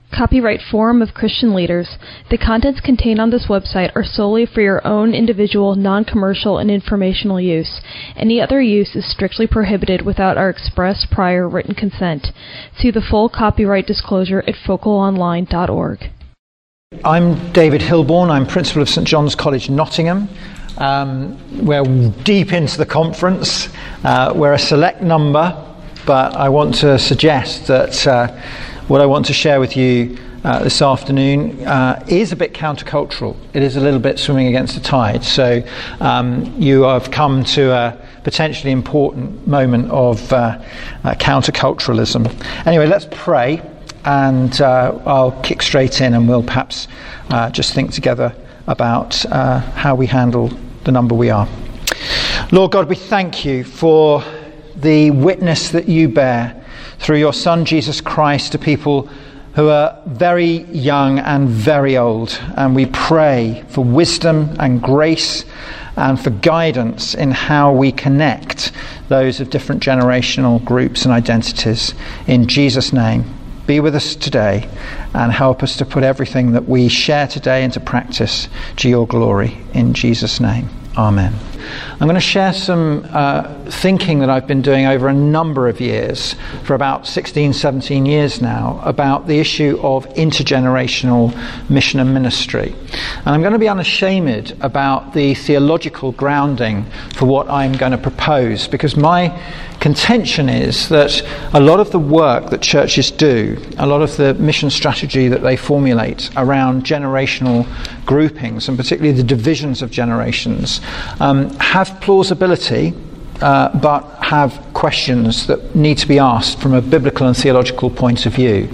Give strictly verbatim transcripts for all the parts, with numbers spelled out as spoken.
Copyright Forum of Christian Leaders. The contents contained on this website are solely for your own individual, non-commercial, and informational use. Any other use is strictly prohibited without our express prior written consent. See the full copyright disclosure at focal online dot org. I'm David Hilborn. I'm Principal of St John's College, Nottingham. Um, we're deep into the conference. Uh, we're a select number, but I want to suggest that uh, what I want to share with you uh, this afternoon uh, is a bit countercultural. It is a little bit swimming against the tide. So um, you have come to a potentially important moment of uh, uh, counterculturalism. Anyway, let's pray, and uh, I'll kick straight in, and we'll perhaps uh, just think together about uh, how we handle the number we are. Lord God, we thank you for the witness that you bear through your Son Jesus Christ to people who are very young and very old, and we pray for wisdom and grace and for guidance in how we connect those of different generational groups and identities. In Jesus' name, be with us today and help us to put everything that we share today into practice to your glory. In Jesus' name, amen. I'm going to share some uh, thinking that I've been doing over a number of years, for about sixteen, seventeen years now, about the issue of intergenerational mission and ministry. And I'm going to be unashamed about the theological grounding for what I'm going to propose, because my contention is that a lot of the work that churches do, a lot of the mission strategy that they formulate around generational groupings, and particularly the divisions of generations, um, have plausibility, uh, but have questions that need to be asked from a biblical and theological point of view.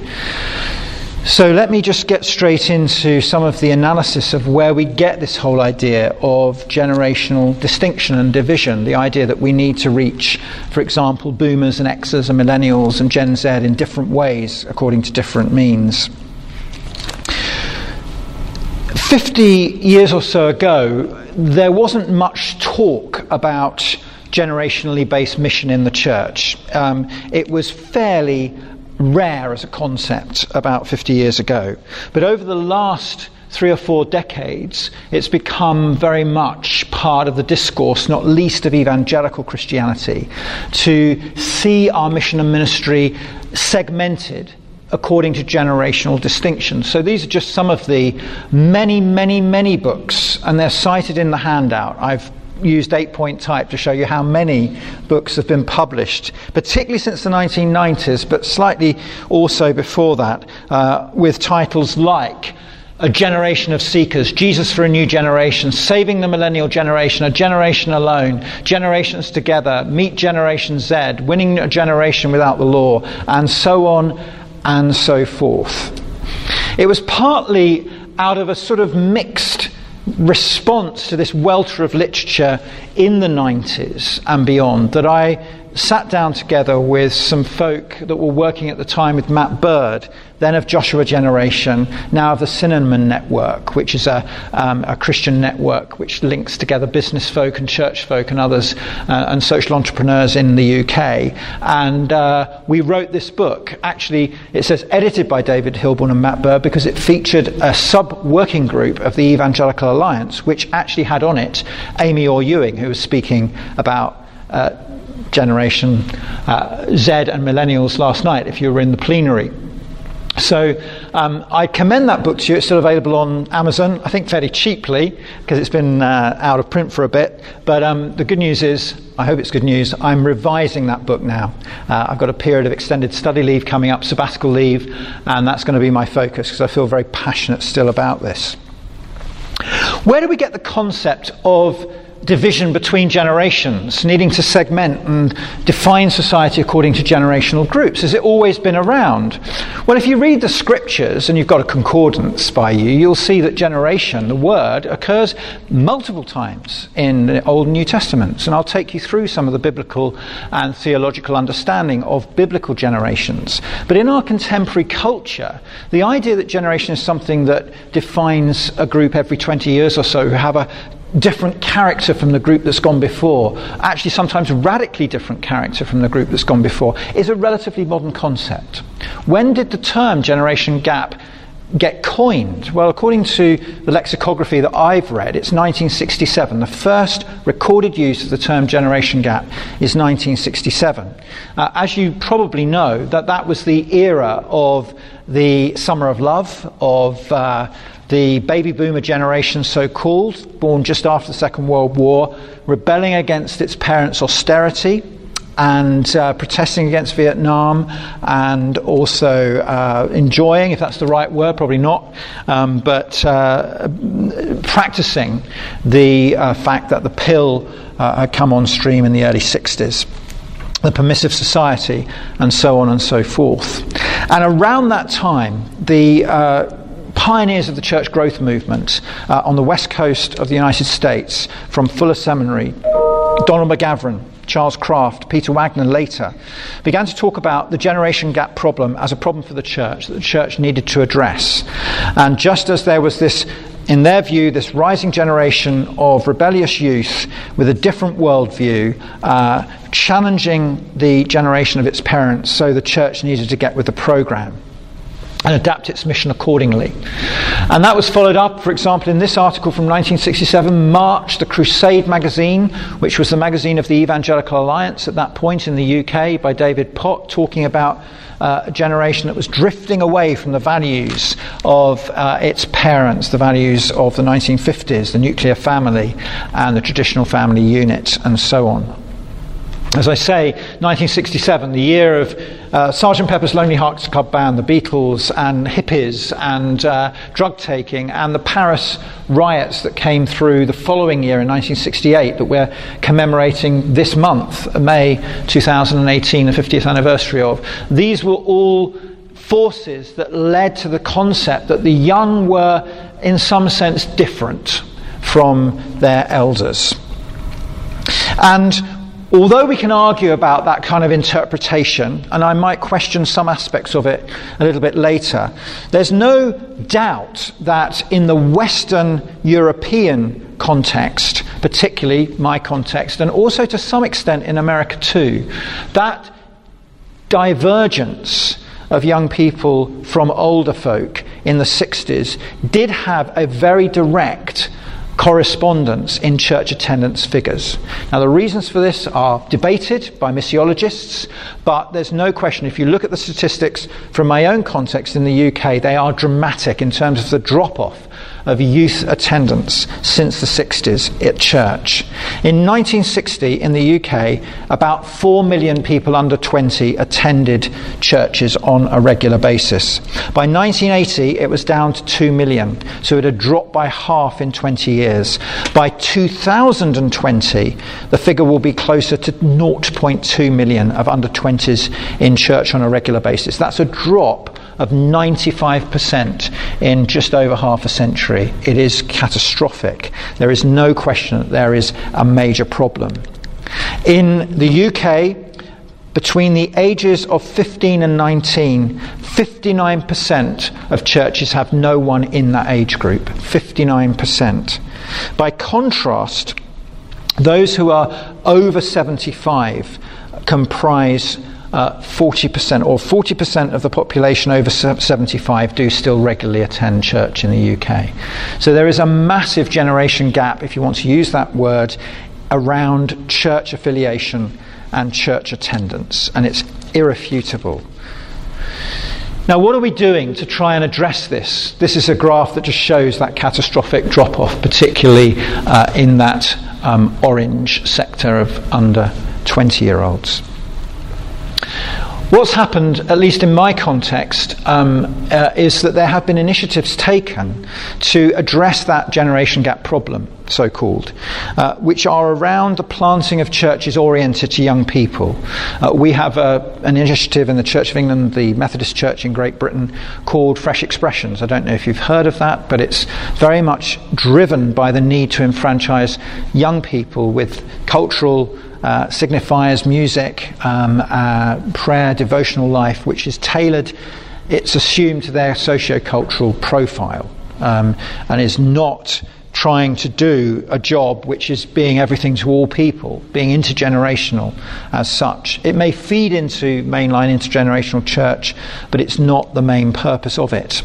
So let me just get straight into some of the analysis of where we get this whole idea of generational distinction and division, the idea that we need to reach, for example, boomers and Xers and millennials and Gen Z in different ways according to different means. Fifty years or so ago, there wasn't much talk about generationally based mission in the church. Um, it was fairly rare as a concept about fifty years ago. But over the last three or four decades, it's become very much part of the discourse, not least of evangelical Christianity, to see our mission and ministry segmented according to generational distinction. So these are just some of the many, many, many books, and they're cited in the handout. I've used eight-point type to show you how many books have been published, particularly since the nineteen nineties, but slightly also before that, uh, with titles like A Generation of Seekers, Jesus for a New Generation, Saving the Millennial Generation, A Generation Alone, Generations Together, Meet Generation Z, Winning a Generation Without the Law, and so on and so forth. It was partly out of a sort of mixed response to this welter of literature in the nineties and beyond that I sat down together with some folk that were working at the time with Matt Bird, then of Joshua Generation, now of the Cinnamon Network, which is a, um, a Christian network which links together business folk and church folk and others uh, and social entrepreneurs in the U K. And uh, we wrote this book. Actually, it says edited by David Hilborn and Matt Bird because it featured a sub-working group of the Evangelical Alliance, which actually had on it Amy Orr Ewing, who was speaking about uh, Generation uh, Z and millennials last night, if you were in the plenary. So um, I commend that book to you. It's still available on Amazon, I think fairly cheaply, because it's been uh, out of print for a bit. But um, the good news is, I hope it's good news, I'm revising that book now. Uh, I've got a period of extended study leave coming up, sabbatical leave, and that's going to be my focus, because I feel very passionate still about this. Where do we get the concept of division between generations, needing to segment and define society according to generational groups? Has it always been around? Well, if you read the scriptures, and you've got a concordance by you, you'll see that generation, the word, occurs multiple times in the Old and New Testaments, and I'll take you through some of the biblical and theological understanding of biblical generations. But in our contemporary culture, the idea that generation is something that defines a group every twenty years or so who have a different character from the group that's gone before, actually sometimes radically different character from the group that's gone before, is a relatively modern concept. When did the term generation gap get coined? Well, according to the lexicography that I've read, it's nineteen sixty-seven. The first recorded use of the term generation gap is nineteen sixty-seven. Uh, as you probably know, that that was the era of the Summer of Love, of uh, the baby boomer generation, so-called, born just after the Second World War, rebelling against its parents' austerity and uh, protesting against Vietnam, and also uh, enjoying, if that's the right word, probably not, um, but uh, practicing the uh, fact that the pill uh, had come on stream in the early sixties. The permissive society, and so on and so forth. And around that time, the uh, pioneers of the church growth movement uh, on the west coast of the United States, from Fuller Seminary, Donald McGavran, Charles Kraft, Peter Wagner later, began to talk about the generation gap problem as a problem for the church that the church needed to address. And just as there was this, in their view, this rising generation of rebellious youth with a different worldview, uh, challenging the generation of its parents, so the church needed to get with the program and adapt its mission accordingly. And that was followed up, for example, in this article from nineteen sixty-seven, March, the Crusade magazine, which was the magazine of the Evangelical Alliance at that point in the U K, by David Pott, talking about uh, a generation that was drifting away from the values of uh, its parents, the values of the nineteen fifties, the nuclear family and the traditional family unit, and so on. As I say, nineteen sixty-seven, the year of uh, Sergeant Pepper's Lonely Hearts Club Band, the Beatles, and hippies, and uh, drug taking, and the Paris riots that came through the following year in nineteen sixty-eight, that we're commemorating this month, May two thousand eighteen, the fiftieth anniversary of. These were all forces that led to the concept that the young were, in some sense, different from their elders. And although we can argue about that kind of interpretation, and I might question some aspects of it a little bit later, there's no doubt that in the Western European context, particularly my context, and also to some extent in America too, that divergence of young people from older folk in the sixties did have a very direct correspondence in church attendance figures. Now, the reasons for this are debated by missiologists, but there's no question, if you look at the statistics from my own context in the U K, they are dramatic in terms of the drop-off of youth attendance since the sixties at church. In nineteen sixty, in the U K, about four million people under twenty attended churches on a regular basis. By nineteen eighty, it was down to two million, so it had dropped by half in twenty years. By two thousand twenty, the figure will be closer to zero point two million of under twenties in church on a regular basis. That's a drop of ninety-five percent in just over half a century. It is catastrophic. There is no question that there is a major problem. In the U K, between the ages of fifteen and nineteen, fifty-nine percent of churches have no one in that age group. fifty-nine percent. By contrast, those who are over seventy-five comprise Uh, forty percent, or forty percent of the population over seventy-five do still regularly attend church in the U K. So there is a massive generation gap, if you want to use that word, around church affiliation and church attendance, and it's irrefutable. Now, what are we doing to try and address this? This is a graph that just shows that catastrophic drop-off, particularly uh, in that um, orange sector of under twenty-year-olds. What's happened, at least in my context, um, uh, is that there have been initiatives taken to address that generation gap problem, so-called, uh, which are around the planting of churches oriented to young people. Uh, we have a, an initiative in the Church of England, the Methodist Church in Great Britain, called Fresh Expressions. I don't know if you've heard of that, but it's very much driven by the need to enfranchise young people with cultural Uh, signifiers, music, um, uh, prayer, devotional life, which is tailored, it's assumed, to their socio-cultural profile, um, and is not trying to do a job which is being everything to all people, being intergenerational as such. It may feed into mainline intergenerational church, but it's not the main purpose of it.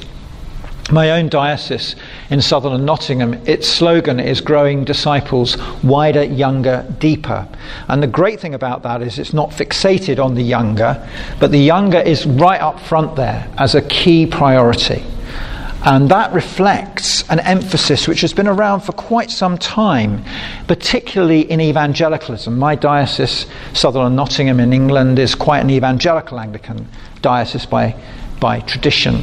My own diocese in Sutherland, Nottingham, its slogan is growing disciples wider, younger, deeper. And the great thing about that is it's not fixated on the younger, but the younger is right up front there as a key priority. And that reflects an emphasis which has been around for quite some time, particularly in evangelicalism. My diocese, Sutherland, Nottingham in England, is quite an evangelical Anglican diocese by, by tradition.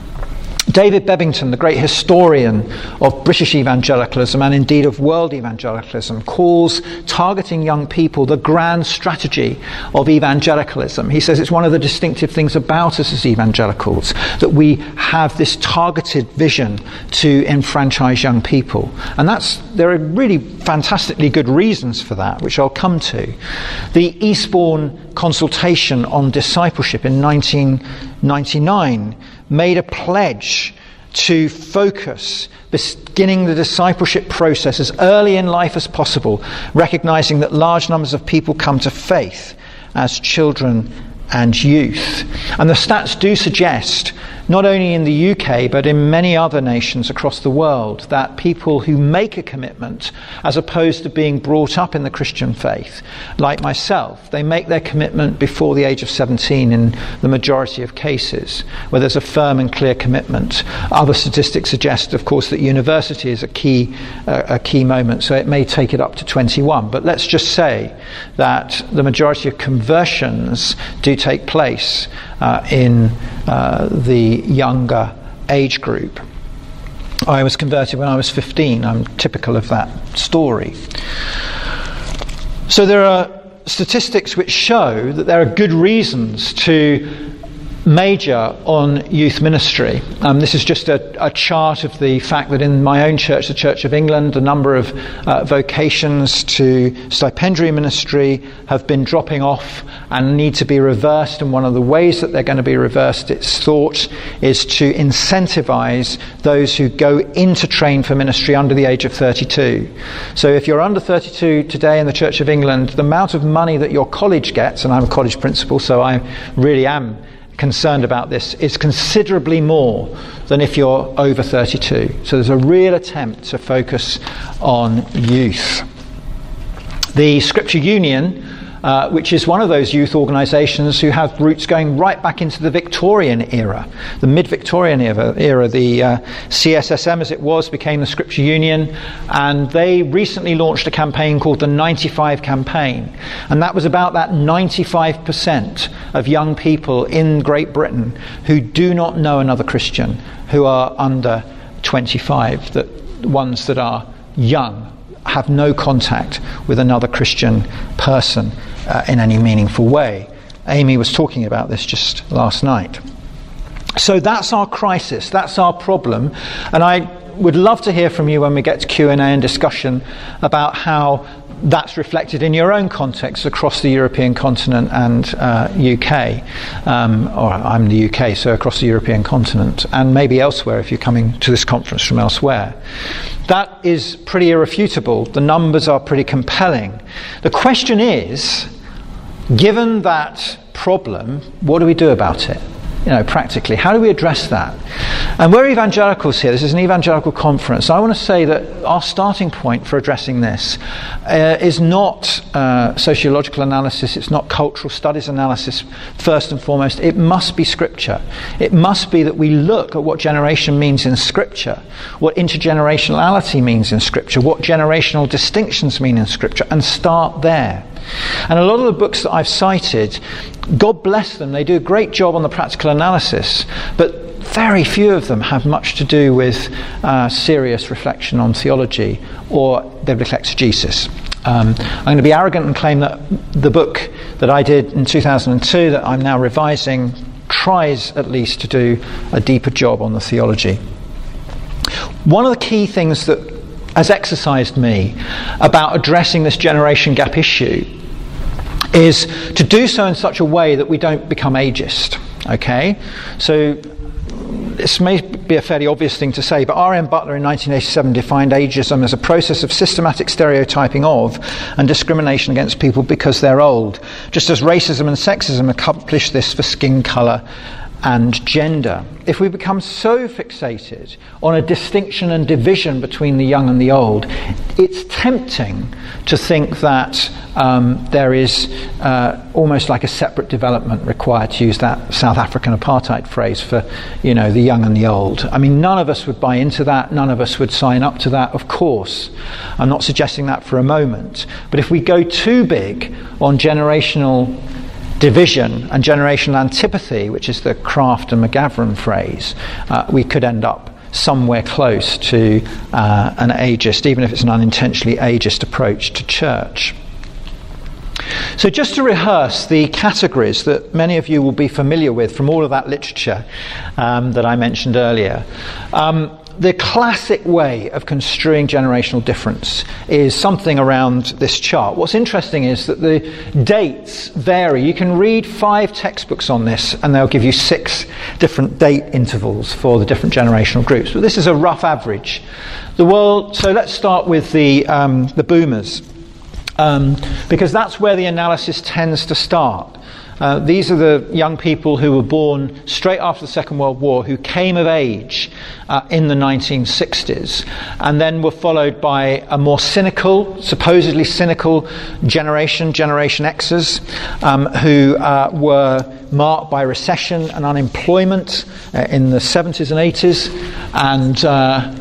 David Bebbington, the great historian of British evangelicalism and indeed of world evangelicalism, calls targeting young people the grand strategy of evangelicalism. He says it's one of the distinctive things about us as evangelicals, that we have this targeted vision to enfranchise young people. And that's there are really fantastically good reasons for that, which I'll come to. The Eastbourne Consultation on Discipleship in nineteen ninety-nine made a pledge to focus beginning the discipleship process as early in life as possible, recognizing that large numbers of people come to faith as children and youth. And the stats do suggest, not only in the U K but in many other nations across the world, that people who make a commitment, as opposed to being brought up in the Christian faith, like myself, they make their commitment before the age of seventeen in the majority of cases, where there's a firm and clear commitment. Other statistics suggest, of course, that university is a key uh, a key moment, so it may take it up to twenty-one. But let's just say that the majority of conversions do take place uh, in uh, the younger age group. I was converted when I was fifteen. I'm typical of that story. So there are statistics which show that there are good reasons to major on youth ministry. Um, this is just a, a chart of the fact that in my own church, the Church of England, a number of uh, vocations to stipendiary ministry have been dropping off and need to be reversed. And one of the ways that they're going to be reversed, it's thought, is to incentivize those who go into train for ministry under the age of thirty-two. So if you're under thirty-two today in the Church of England, the amount of money that your college gets, and I'm a college principal, so I really am concerned about this, is considerably more than if you're over thirty-two. So there's a real attempt to focus on youth. The Scripture Union, uh, which is one of those youth organisations who have roots going right back into the Victorian era, the mid-Victorian era, era the uh, C S S M as it was became the Scripture Union, and they recently launched a campaign called the ninety-five campaign, and that was about that ninety-five percent of young people in Great Britain who do not know another Christian, who are under twenty-five, that ones that are young, have no contact with another Christian person uh, in any meaningful way. Amy was talking about this just last night. So that's our crisis, that's our problem, and I would love to hear from you when we get to Q and A and discussion about how that's reflected in your own context across the European continent and uh, U K. Um, or I'm the U K, so across the European continent, and maybe elsewhere if you're coming to this conference from elsewhere. That is pretty irrefutable. The numbers are pretty compelling. The question is, given that problem, what do we do about it? You know, practically, how do we address that? And we're evangelicals here. This is an evangelical conference. I want to say that our starting point for addressing this uh, is not uh, sociological analysis. It's not cultural studies analysis. First and foremost, it must be Scripture. It must be that we look at what generation means in Scripture, what intergenerationality means in Scripture, what generational distinctions mean in Scripture, and start there. And a lot of the books that I've cited, God bless them, they do a great job on the practical analysis, but very few of them have much to do with uh, serious reflection on theology or biblical exegesis. Um, I'm going to be arrogant and claim that the book that I did in two thousand two, that I'm now revising, tries at least to do a deeper job on the theology. One of the key things that has exercised me about addressing this generation gap issue is to do so in such a way that we don't become ageist. Okay? So this may be a fairly obvious thing to say, but R M Butler in nineteen eighty-seven defined ageism as a process of systematic stereotyping of and discrimination against people because they're old, just as racism and sexism accomplish this for skin colour and gender. If we become so fixated on a distinction and division between the young and the old, it's tempting to think that um, there is uh, almost like a separate development required, to use that South African apartheid phrase, for, you know, the young and the old. I mean, none of us would buy into that. None of us would sign up to that, of course. I'm not suggesting that for a moment. But if we go too big on generational division and generational antipathy, which is the Kraft and McGavran phrase, uh, we could end up somewhere close to uh, an ageist, even if it's an unintentionally ageist approach to church. So just to rehearse the categories that many of you will be familiar with from all of that literature um, that I mentioned earlier. Um, The classic way of construing generational difference is something around this chart. What's interesting is that the dates vary. You can read five textbooks on this and they'll give you six different date intervals for the different generational groups. But this is a rough average. The world. So let's start with the um, the boomers, um, because that's where the analysis tends to start. Uh, these are the young people who were born straight after the Second World War, who came of age uh, in the nineteen sixties, and then were followed by a more cynical, supposedly cynical generation, Generation Xers, um, who uh, were marked by recession and unemployment uh, in the seventies and eighties. And uh,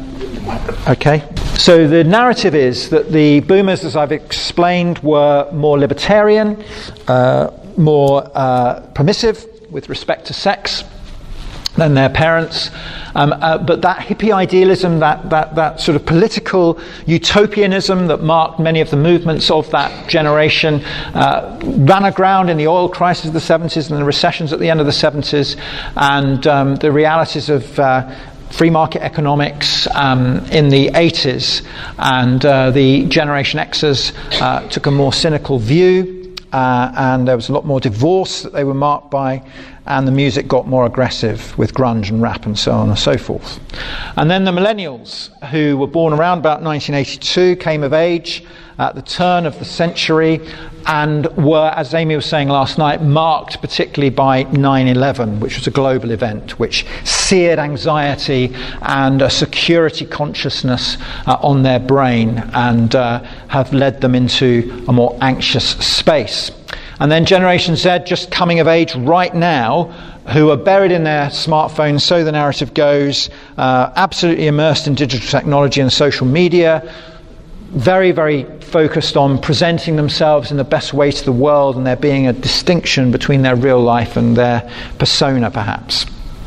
okay, so the narrative is that the boomers, as I've explained, were more libertarian, uh, more uh, permissive with respect to sex than their parents, um, uh, but that hippie idealism, that, that that sort of political utopianism that marked many of the movements of that generation uh, ran aground in the oil crisis of the seventies and the recessions at the end of the seventies, and um, the realities of uh, free market economics um, in the eighties, and uh, the Generation Xers uh, took a more cynical view. Uh, and there was a lot more divorce that they were marked by, and the music got more aggressive with grunge and rap and so on and so forth. And then the millennials, who were born around about nineteen eighty-two, came of age at the turn of the century, and were, as Amy was saying last night, marked particularly by nine eleven, which was a global event which seared anxiety and a security consciousness uh, on their brain, and uh, have led them into a more anxious space. And then Generation Z, just coming of age right now, who are buried in their smartphones, so the narrative goes, uh, absolutely immersed in digital technology and social media, very, very focused on presenting themselves in the best way to the world, and there being a distinction between their real life and their persona, perhaps.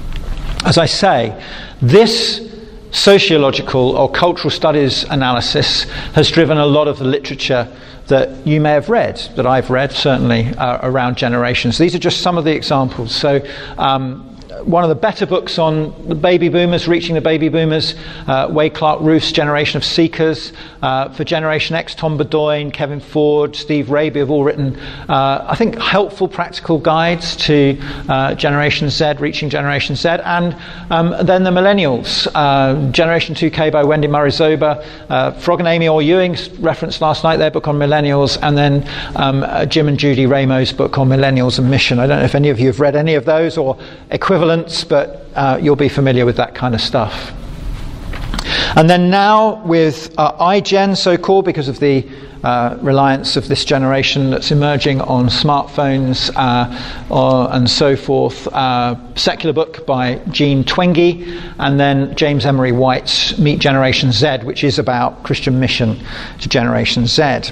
As I say, this sociological or cultural studies analysis has driven a lot of the literature that you may have read, that I've read certainly, uh, around generations. These are just some of the examples. So um, one of the better books on the baby boomers, reaching the baby boomers, uh, Wade Clark Ruth's Generation of Seekers. Uh, for Generation X, Tom Bedoin, Kevin Ford, Steve Raby have all written, uh, I think, helpful practical guides to uh, Generation Z, reaching Generation Z. And um, then the millennials, uh, Generation two K by Wendy Murray-Zoba, uh, Frog and Amy Orr-Ewing referenced last night, their book on millennials, and then um, uh, Jim and Judy Ramo's book on millennials and mission. I don't know if any of you have read any of those or equivalents, but uh, you'll be familiar with that kind of stuff. And then now with uh, iGen, so-called, because of the uh, reliance of this generation that's emerging on smartphones uh, or, and so forth, uh, secular book by Jean Twenge, and then James Emery White's Meet Generation Z, which is about Christian mission to Generation Z.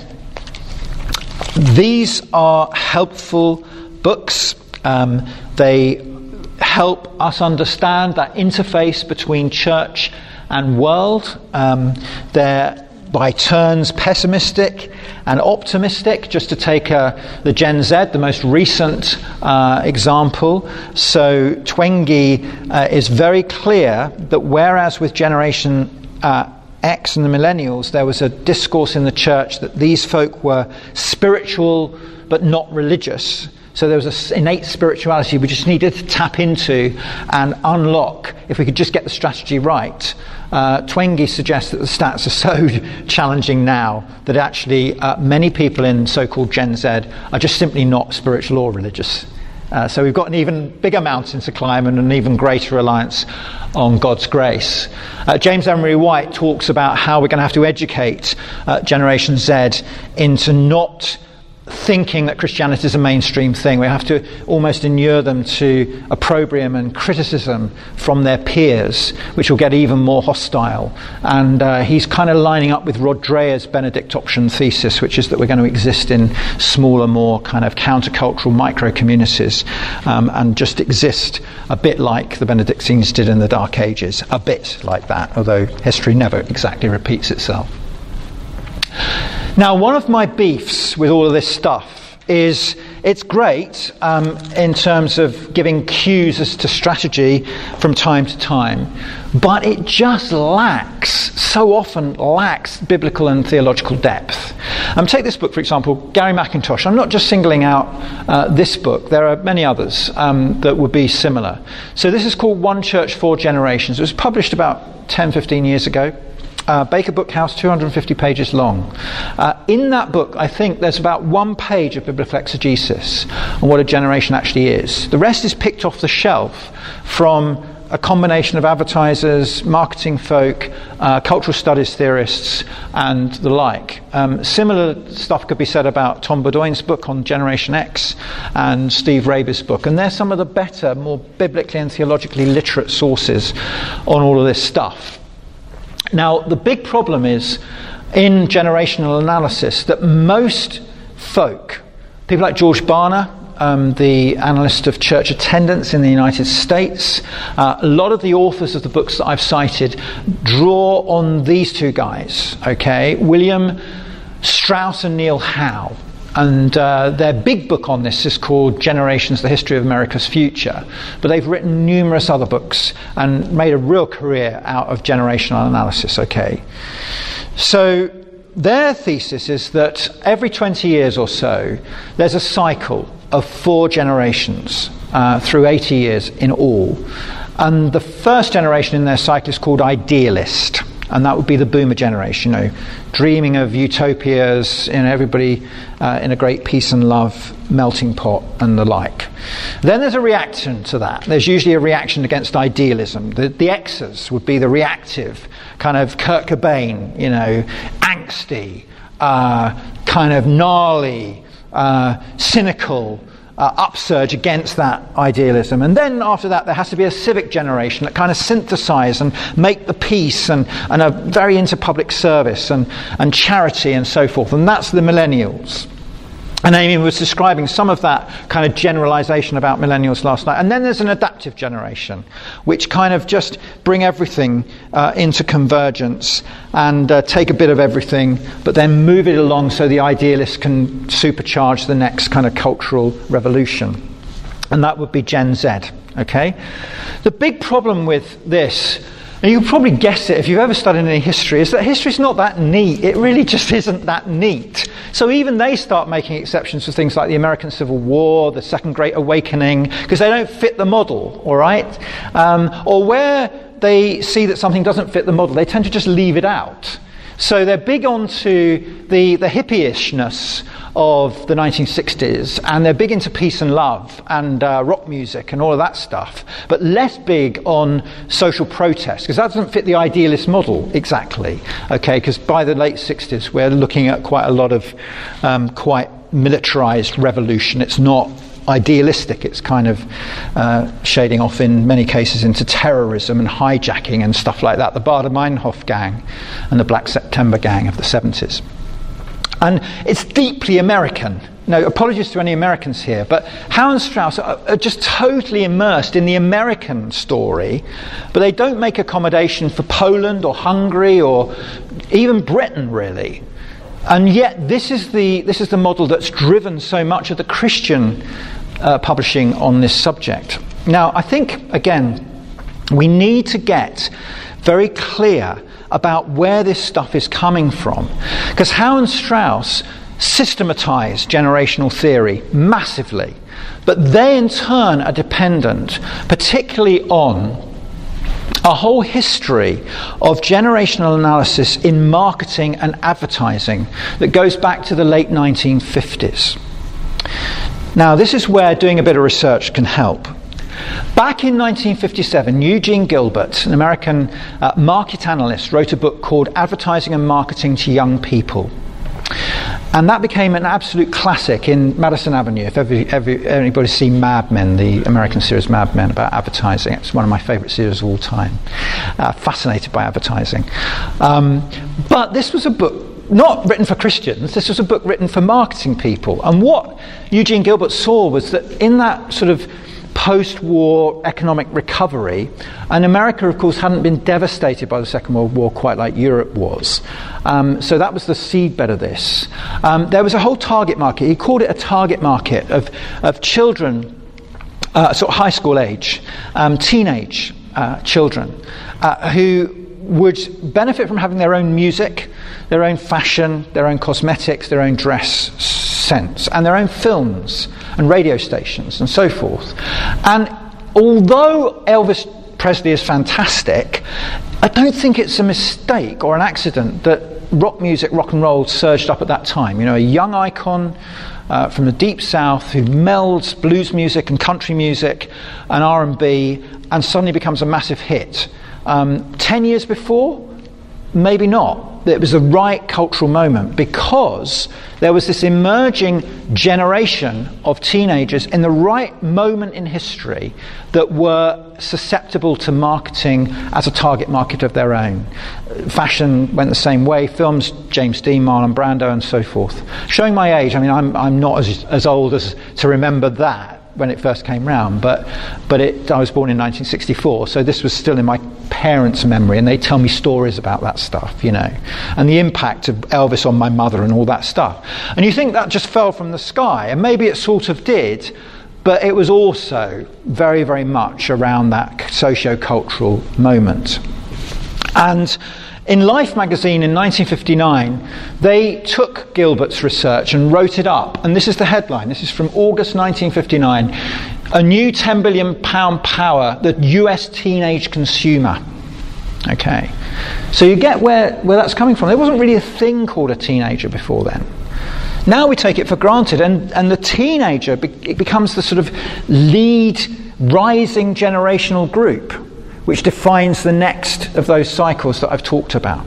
These are helpful books. Um, they help us understand that interface between church and world. Um, they're by turns pessimistic and optimistic, just to take uh, the Gen Z, the most recent uh, example. So Twenge uh, is very clear that whereas with Generation uh, X and the millennials there was a discourse in the church that these folk were spiritual but not religious, So there was an innate spirituality we just needed to tap into and unlock if we could just get the strategy right. Uh, Twenge suggests that the stats are so challenging now that actually uh, many people in so-called Gen Z are just simply not spiritual or religious. Uh, so we've got an even bigger mountain to climb and an even greater reliance on God's grace. Uh, James Emery White talks about how we're going to have to educate uh, Generation Z into not thinking that Christianity is a mainstream thing. We have to almost inure them to opprobrium and criticism from their peers, which will get even more hostile. And uh, he's kind of lining up with Rod Dreher's Benedict option thesis, which is that we're going to exist in smaller, more kind of countercultural micro-communities um, and just exist a bit like the Benedictines did in the Dark Ages, a bit like that, although history never exactly repeats itself. Now, one of my beefs with all of this stuff is it's great um, in terms of giving cues as to strategy from time to time, but it just lacks, so often lacks biblical and theological depth. Um, take this book, for example, Gary McIntosh. I'm not just singling out uh, this book. There are many others um, that would be similar. So this is called One Church, Four Generations. It was published about ten, fifteen years ago. Uh, Baker Bookhouse, two hundred fifty pages long. Uh, in that book, I think there's about one page of biblical exegesis on what a generation actually is. The rest is picked off the shelf from a combination of advertisers, marketing folk, uh, cultural studies theorists, and the like. Um, similar stuff could be said about Tom Baudoin's book on Generation X and Steve Raber's book. And they're some of the better, more biblically and theologically literate sources on all of this stuff. Now, the big problem is in generational analysis that most folk, people like George Barna, um, the analyst of church attendance in the United States, uh, a lot of the authors of the books that I've cited draw on these two guys, okay, William Strauss and Neil Howe. And uh, their big book on this is called Generations, The History of America's Future. But they've written numerous other books and made a real career out of generational analysis, okay? So their thesis is that every twenty years or so, there's a cycle of four generations uh, through eighty years in all. And the first generation in their cycle is called idealist. And that would be the boomer generation, you know, dreaming of utopias, you know, everybody uh, in a great peace and love melting pot and the like. Then there's a reaction to that. There's usually a reaction against idealism. The, the X's would be the reactive, kind of Kurt Cobain, you know, angsty, uh, kind of gnarly, uh, cynical, Uh, upsurge against that idealism. And then after that there has to be a civic generation that kind of synthesize and make the peace and, and are very into public service and, and charity and so forth. And that's the millennials. And Amy was describing some of that kind of generalization about millennials last night. And then there's an adaptive generation, which kind of just bring everything uh, into convergence and uh, take a bit of everything, but then move it along so the idealists can supercharge the next kind of cultural revolution. And that would be Gen Z, okay? The big problem with this, and you can probably guess it if you've ever studied any history, is that history's not that neat. It really just isn't that neat. So even they start making exceptions for things like the American Civil War, the Second Great Awakening, because they don't fit the model, all right? Um, or where they see that something doesn't fit the model, they tend to just leave it out. So they're big onto the, the hippie-ishness of the nineteen sixties, and they're big into peace and love and uh, rock music and all of that stuff, but less big on social protest, because that doesn't fit the idealist model exactly, okay, because by the late sixties we're looking at quite a lot of um, quite militarized revolution. It's not idealistic, it's kind of uh, shading off in many cases into terrorism and hijacking and stuff like that, the Baader-Meinhof gang and the Black September gang of the seventies. And it's deeply American. No, apologies to any Americans here, but Howe and Strauss are, are just totally immersed in the American story, but they don't make accommodation for Poland or Hungary or even Britain, really. And yet this is the this is the model that's driven so much of the Christian uh, publishing on this subject. Now, I think, again, we need to get very clear about where this stuff is coming from, because Howe and Strauss systematized generational theory massively. but they in turn are dependent particularly on a whole history of generational analysis in marketing and advertising that goes back to the late nineteen fifties. Now, this is where doing a bit of research can help. Back in nineteen fifty-seven, Eugene Gilbert, an American uh, market analyst, wrote a book called Advertising and Marketing to Young People. And that became an absolute classic in Madison Avenue. If every, every, anybody's seen Mad Men, the American series Mad Men about advertising, it's one of my favourite series of all time. Uh, fascinated by advertising. Um, but this was a book not written for Christians, this was a book written for marketing people. And what Eugene Gilbert saw was that in that sort of post-war economic recovery, and America, of course, hadn't been devastated by the Second World War quite like Europe was. Um, so that was the seedbed of this. Um, there was a whole target market. He called it a target market of, of children, uh, sort of high school age, um, teenage uh, children, uh, who would benefit from having their own music, their own fashion, their own cosmetics, their own dress sense, and their own films and radio stations and so forth. And although Elvis Presley is fantastic, I don't think it's a mistake or an accident that rock music, rock and roll surged up at that time. You know, a young icon uh, from the Deep South who melds blues music and country music and R and B and suddenly becomes a massive hit. Um, ten years before, maybe not. It was the right cultural moment because there was this emerging generation of teenagers in the right moment in history that were susceptible to marketing as a target market of their own. Fashion went the same way, films, James Dean, Marlon Brando and so forth. Showing my age, I mean, I'm, I'm not as, as old as to remember that when it first came round, but but it, I was born in nineteen sixty-four, so this was still in my parents' memory, and they tell me stories about that stuff, you know, and the impact of Elvis on my mother and all that stuff. And you think that just fell from the sky, and maybe it sort of did, but it was also very, very much around that socio-cultural moment. And in Life magazine in nineteen fifty-nine, they took Gilbert's research and wrote it up. And this is the headline. This is from August nineteen fifty-nine. A new ten billion pound power, the U S teenage consumer. Okay. So you get where, where that's coming from. There wasn't really a thing called a teenager before then. Now we take it for granted. And, and the teenager, be, it becomes the sort of lead rising generational group, which defines the next of those cycles that I've talked about.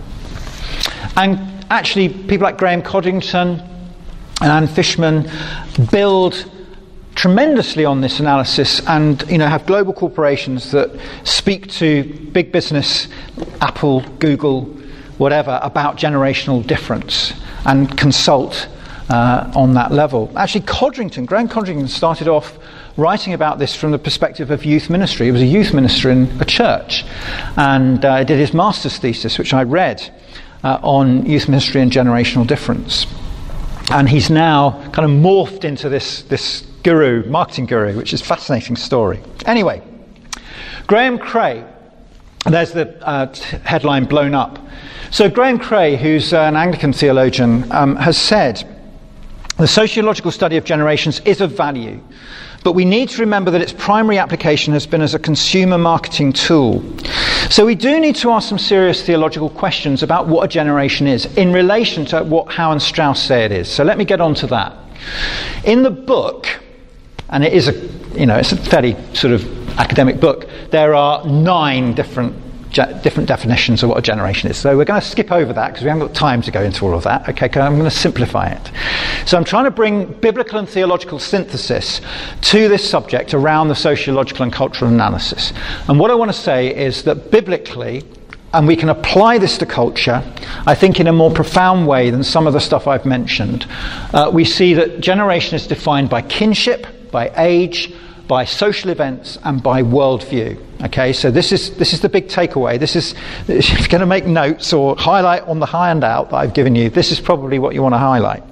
And actually, people like Graham Coddington and Anne Fishman build tremendously on this analysis and, you know, have global corporations that speak to big business, Apple, Google, whatever, about generational difference and consult uh, on that level. Actually, Coddington, Graham Coddington started off writing about this from the perspective of youth ministry. He was a youth minister in a church, and uh, did his master's thesis, which I read, uh, on youth ministry and generational difference. And he's now kind of morphed into this, this guru, marketing guru, which is a fascinating story. Anyway, Graham Cray, there's the uh, t- headline blown up. So Graham Cray, who's an Anglican theologian, um, has said, the sociological study of generations is of value, but we need to remember that its primary application has been as a consumer marketing tool. So we do need to ask some serious theological questions about what a generation is in relation to what Howe and Strauss say it is. So let me get on to that. In the book, and it is a, you know, it's a fairly sort of academic book, there are nine different different definitions of what a generation is. So we're going to skip over that because we haven't got time to go into all of that. Okay, I'm going to simplify it. So I'm trying to bring biblical and theological synthesis to this subject around the sociological and cultural analysis. And what I want to say is that biblically, and we can apply this to culture, I think in a more profound way than some of the stuff I've mentioned, uh, we see that generation is defined by kinship, by age, by social events, and by worldview. Okay, so this is this is the big takeaway. This is, if you're going to make notes or highlight on the handout that I've given you, this is probably what you want to highlight.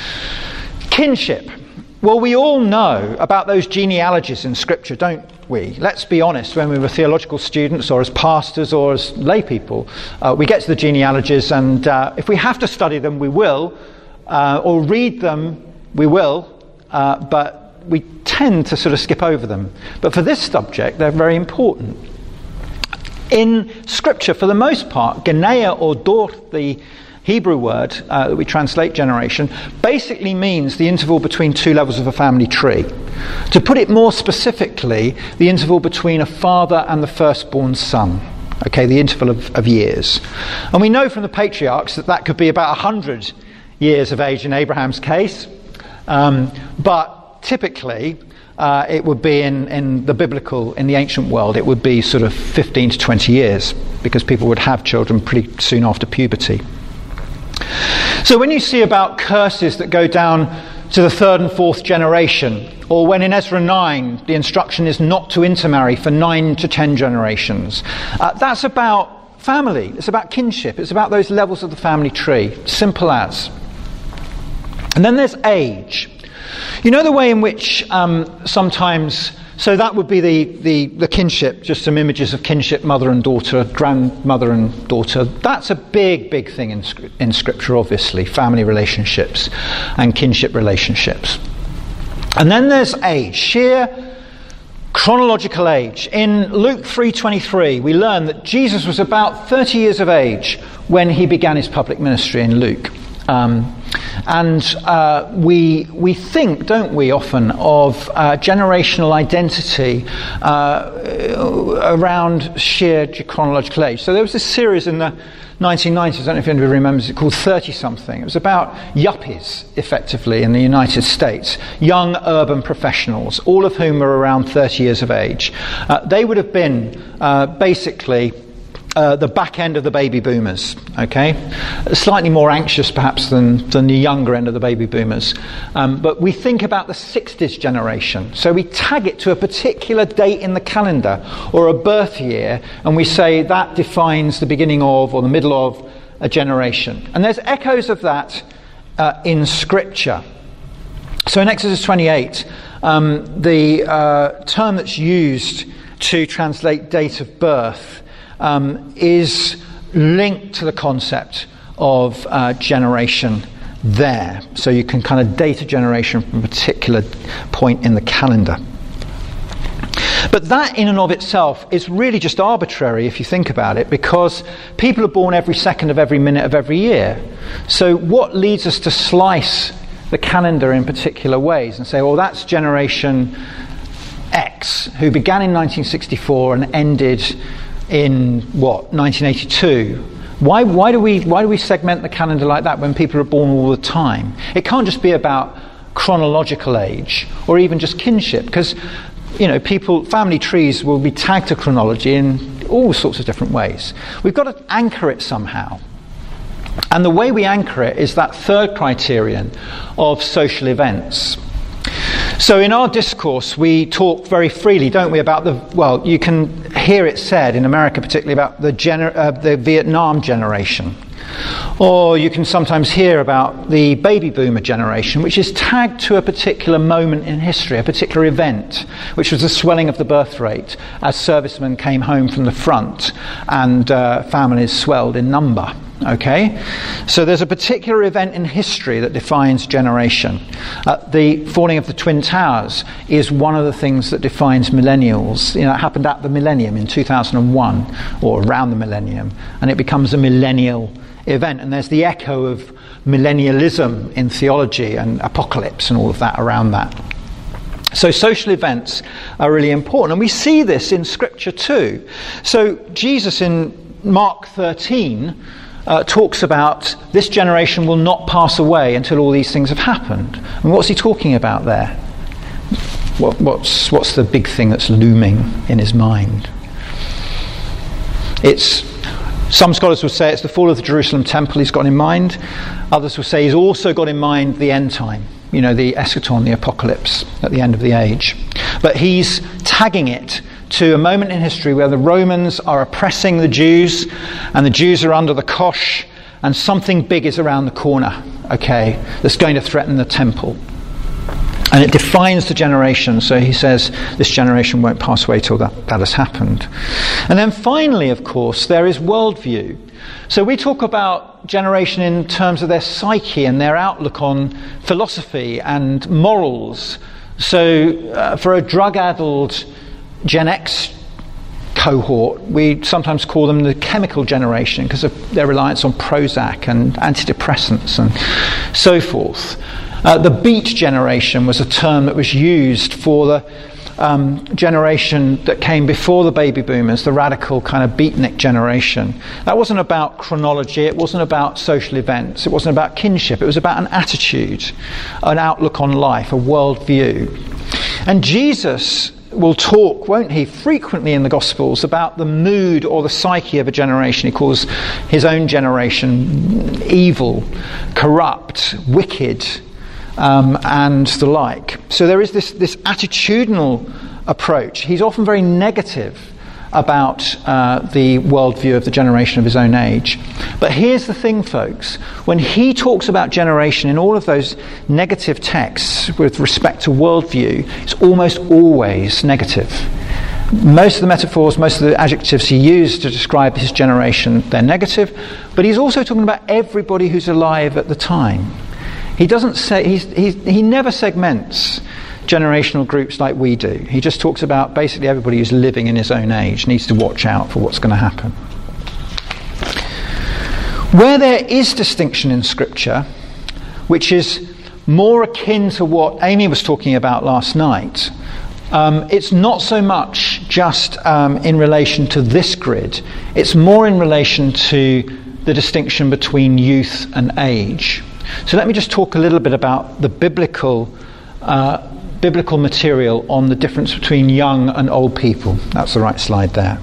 Kinship. Well, we all know about those genealogies in Scripture, don't we? Let's be honest, when we were theological students or as pastors or as lay people, uh, we get to the genealogies, and uh, if we have to study them, we will, uh, or read them, we will, uh, but we tend to sort of skip over them. But for this subject, they're very important. In Scripture, for the most part, Genea or Dor, the Hebrew word uh, that we translate generation, basically means the interval between two levels of a family tree. To put it more specifically, the interval between a father and the firstborn son. Okay, the interval of, of years. And we know from the patriarchs that that could be about one hundred years of age in Abraham's case. Um, but typically, uh, it would be in, in the biblical, in the ancient world, it would be sort of fifteen to twenty years, because people would have children pretty soon after puberty. So when you see about curses that go down to the third and fourth generation, or when in Ezra nine the instruction is not to intermarry for nine to ten generations, uh, that's about family, it's about kinship, it's about those levels of the family tree, simple as. And then there's age. You know the way in which um, sometimes, so that would be the, the, the kinship, just some images of kinship, mother and daughter, grandmother and daughter. That's a big, big thing in, in Scripture, obviously, family relationships and kinship relationships. And then there's age, sheer chronological age. In Luke three twenty-three, we learn that Jesus was about thirty years of age when he began his public ministry in Luke. Um, and uh, we we think, don't we, often of uh, generational identity uh, around sheer chronological age. So there was this series in the nineteen nineties, I don't know if anybody remembers it, called thirty something. It was about yuppies, effectively, in the United States, young urban professionals, all of whom were around thirty years of age. Uh, they would have been uh, basically Uh, the back end of the baby boomers, okay? Slightly more anxious perhaps than, than the younger end of the baby boomers. Um, but we think about the sixties generation. So we tag it to a particular date in the calendar or a birth year, and we say that defines the beginning of or the middle of a generation. And there's echoes of that uh, in Scripture. So in Exodus twenty-eight, um, the uh, term that's used to translate date of birth Um, is linked to the concept of uh, generation there. So you can kind of date a generation from a particular point in the calendar. But that in and of itself is really just arbitrary if you think about it, because people are born every second of every minute of every year. So what leads us to slice the calendar in particular ways and say, well, that's generation X, who began in nineteen sixty-four and ended in what, nineteen eighty-two? Why why do we why do we segment the calendar like that when people are born all the time? It can't just be about chronological age or even just kinship, because you know people family trees will be tagged to chronology in all sorts of different ways. We've got to anchor it somehow. And the way we anchor it is that third criterion of social events. So in our discourse, we talk very freely, don't we, about the, well, you can hear it said in America particularly about the, gener- uh, the Vietnam generation. Or you can sometimes hear about the baby boomer generation, which is tagged to a particular moment in history, a particular event, which was the swelling of the birth rate as servicemen came home from the front and uh, families swelled in number. Okay, so there's a particular event in history that defines generation. Uh, the falling of the Twin Towers is one of the things that defines millennials. You know, it happened at the millennium in two thousand one, or around the millennium, and it becomes a millennial event. And there's the echo of millennialism in theology and apocalypse and all of that around that. So social events are really important, and we see this in Scripture too. So Jesus in Mark thirteen Uh, talks about this generation will not pass away until all these things have happened. And what's he talking about there? What, what's, what's the big thing that's looming in his mind? It's, some scholars would say it's the fall of the Jerusalem temple he's got in mind. Others would say he's also got in mind the end time. You know, the eschaton, the apocalypse at the end of the age. But he's tagging it to a moment in history where the Romans are oppressing the Jews and the Jews are under the cosh and something big is around the corner, okay, that's going to threaten the temple. And it defines the generation, so he says this generation won't pass away till that, that has happened. And then finally, of course, there is worldview. So we talk about generation in terms of their psyche and their outlook on philosophy and morals, So uh, for a drug-addled Gen X cohort, we sometimes call them the chemical generation because of their reliance on Prozac and antidepressants and so forth. Uh, the beat generation was a term that was used for the um, generation that came before the baby boomers, the radical kind of beatnik generation. That wasn't about chronology, it wasn't about social events, it wasn't about kinship, it was about an attitude, an outlook on life, a worldview. And Jesus will talk, won't he, frequently in the Gospels about the mood or the psyche of a generation. He calls his own generation evil, corrupt, wicked, um, and the like. So there is this, this attitudinal approach. He's often very negative about uh, the worldview of the generation of his own age. But here's the thing, folks. When he talks about generation in all of those negative texts with respect to worldview, it's almost always negative. Most of the metaphors, most of the adjectives he used to describe his generation, they're negative. But he's also talking about everybody who's alive at the time. He doesn't say, he's, he's, he never segments generational groups like we do. He just talks about basically everybody who's living in his own age needs to watch out for what's going to happen. Where there is distinction in Scripture, which is more akin to what Amy was talking about last night, um, it's not so much just um, in relation to this grid, it's more in relation to the distinction between youth and age. So let me just talk a little bit about the biblical uh, biblical material on the difference between young and old people. That's the right slide there.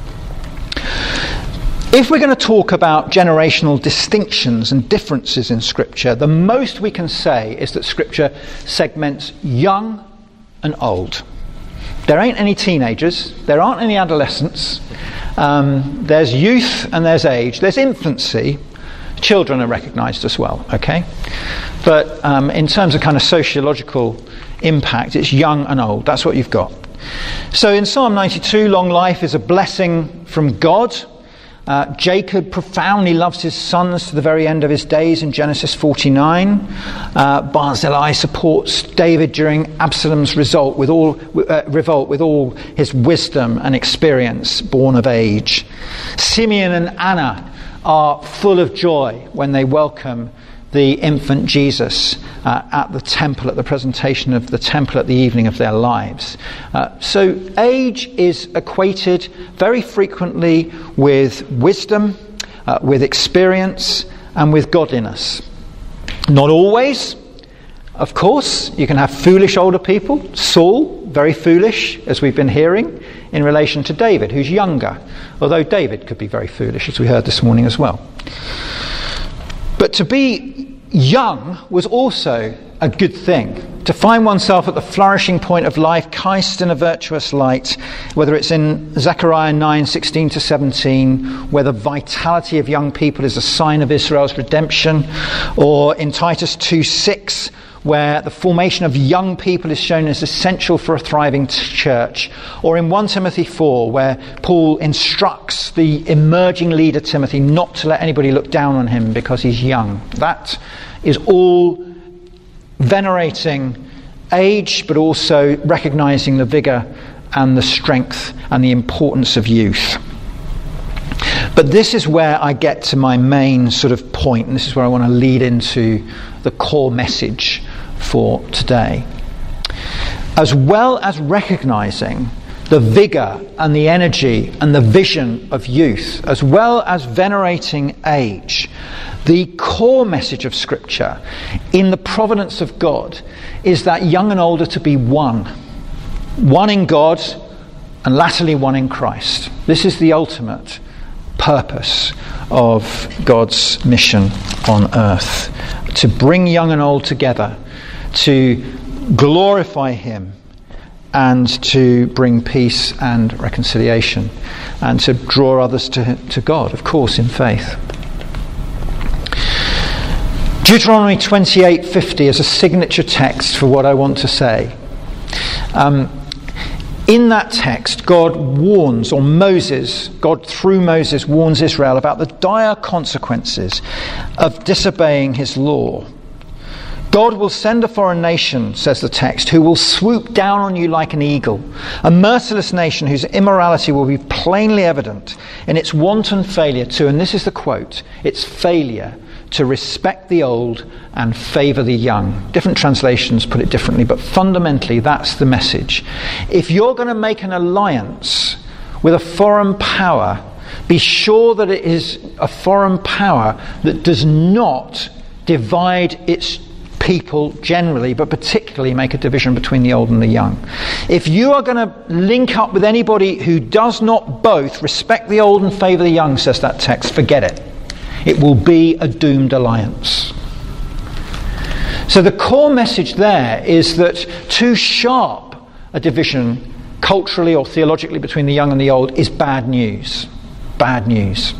If we're going to talk about generational distinctions and differences in Scripture, the most we can say is that Scripture segments young and old. There ain't any teenagers, there aren't any adolescents, um, there's youth and there's age, there's infancy. Children are recognised as well, okay? But um, in terms of kind of sociological impact, it's young and old. That's what you've got. So in Psalm ninety-two, long life is a blessing from God. Uh, Jacob profoundly loves his sons to the very end of his days in Genesis forty-nine. Uh, Barzillai supports David during Absalom's revolt with all uh, revolt with all his wisdom and experience, born of age. Simeon and Anna are full of joy when they welcome the infant Jesus uh, at the temple, at the presentation of the temple at the evening of their lives. Uh, so age is equated very frequently with wisdom, uh, with experience, and with godliness. Not always, of course. You can have foolish older people. Saul, very foolish, as we've been hearing, in relation to David, who's younger. Although David could be very foolish, as we heard this morning as well. But to be young was also a good thing. To find oneself at the flourishing point of life, cast in a virtuous light, whether it's in Zechariah nine, sixteen to seventeen, where the vitality of young people is a sign of Israel's redemption, or in Titus two, six, where the formation of young people is shown as essential for a thriving t- church, or in First Timothy four, where Paul instructs the emerging leader Timothy not to let anybody look down on him because he's young. That is all venerating age, but also recognizing the vigor and the strength and the importance of youth. But this is where I get to my main sort of point, and this is where I want to lead into the core message for today. As well as recognizing the vigor and the energy and the vision of youth, as well as venerating age, the core message of Scripture in the providence of God is that young and old are to be one. One in God and latterly one in Christ. This is the ultimate purpose of God's mission on earth. To bring young and old together, to glorify Him, and to bring peace and reconciliation, and to draw others to, to God, of course, in faith. Deuteronomy twenty-eight fifty is a signature text for what I want to say. Um, in that text, God warns, or Moses, God through Moses warns Israel about the dire consequences of disobeying his law. God will send a foreign nation, says the text, who will swoop down on you like an eagle, a merciless nation whose immorality will be plainly evident in its wanton failure to, and this is the quote, its failure to respect the old and favour the young. Different translations put it differently, but fundamentally that's the message. If you're going to make an alliance with a foreign power, be sure that it is a foreign power that does not divide its people generally, but particularly make a division between the old and the young. If you are going to link up with anybody who does not both respect the old and favour the young, says that text, forget it. It will be a doomed alliance. So the core message there is that too sharp a division culturally or theologically between the young and the old is bad news. Bad news.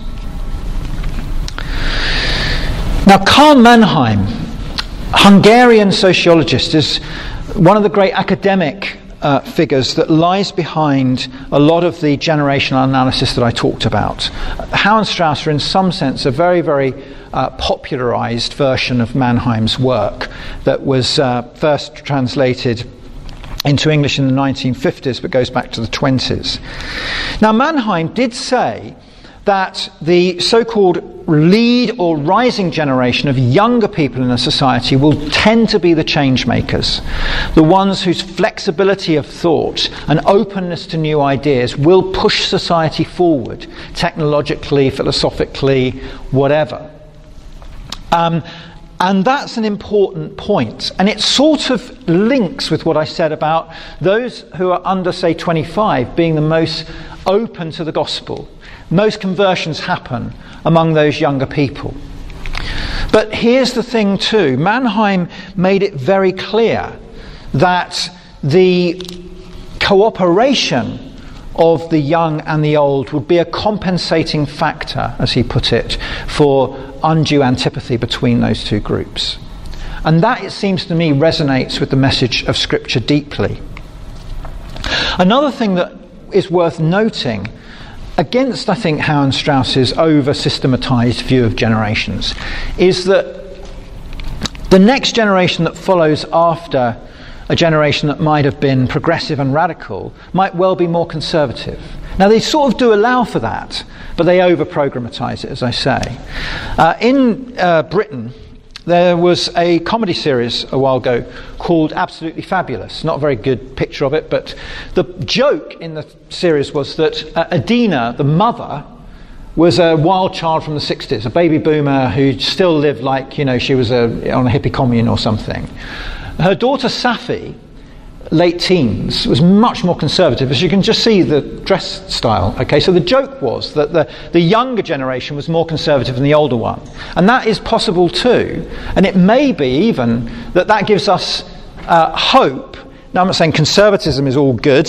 Now, Karl Mannheim, Hungarian sociologist, is one of the great academic uh, figures that lies behind a lot of the generational analysis that I talked about. Howe and Strauss are in some sense a very, very uh, popularized version of Mannheim's work that was uh, first translated into English in the nineteen fifties but goes back to the twenties. Now, Mannheim did say that the so-called lead or rising generation of younger people in a society will tend to be the change makers, the ones whose flexibility of thought and openness to new ideas will push society forward, technologically, philosophically, whatever. Um, and that's an important point. And it sort of links with what I said about those who are under, say, twenty-five being the most open to the gospel. Most conversions happen among those younger people. But here's the thing too. Mannheim made it very clear that the cooperation of the young and the old would be a compensating factor, as he put it, for undue antipathy between those two groups. And that, it seems to me, resonates with the message of Scripture deeply. Another thing that is worth noting, against, I think, Howe and Strauss's over-systematized view of generations, is that the next generation that follows after a generation that might have been progressive and radical might well be more conservative. Now, they sort of do allow for that, but they over-programmatize it, as I say. Uh, in uh, Britain, there was a comedy series a while ago called Absolutely Fabulous. Not a very good picture of it, but the joke in the series was that uh, Adina, the mother, was a wild child from the sixties, a baby boomer who still lived like, you know, she was a, on a hippie commune or something. Her daughter Safi, late teens, was much more conservative, as you can just see the dress style. Okay, so the joke was that the, the younger generation was more conservative than the older one, and that is possible too. And it may be even that that gives us uh, hope. Now, I'm not saying conservatism is all good,